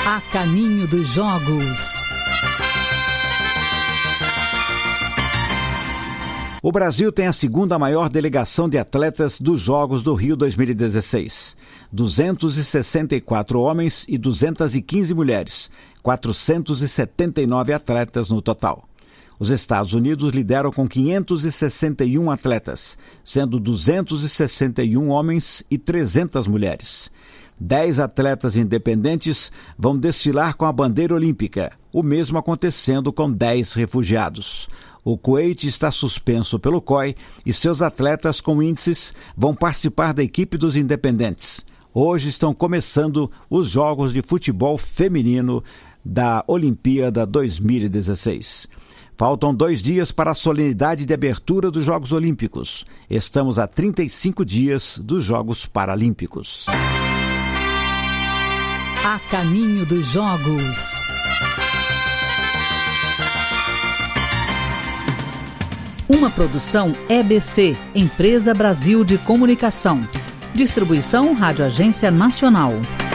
A caminho dos Jogos. O Brasil tem a segunda maior delegação de atletas dos Jogos do Rio 2016. 264 homens e 215 mulheres. 479 atletas no total. Os Estados Unidos lideram com 561 atletas, sendo 261 homens e 300 mulheres. 10 atletas independentes vão desfilar com a bandeira olímpica, o mesmo acontecendo com 10 refugiados. O Kuwait está suspenso pelo COI e seus atletas com índices vão participar da equipe dos independentes. Hoje estão começando os Jogos de Futebol Feminino da Olimpíada 2016. Faltam 2 dias para a solenidade de abertura dos Jogos Olímpicos. Estamos a 35 dias dos Jogos Paralímpicos. A caminho dos Jogos. Uma produção EBC, Empresa Brasil de Comunicação. Distribuição Rádio Agência Nacional.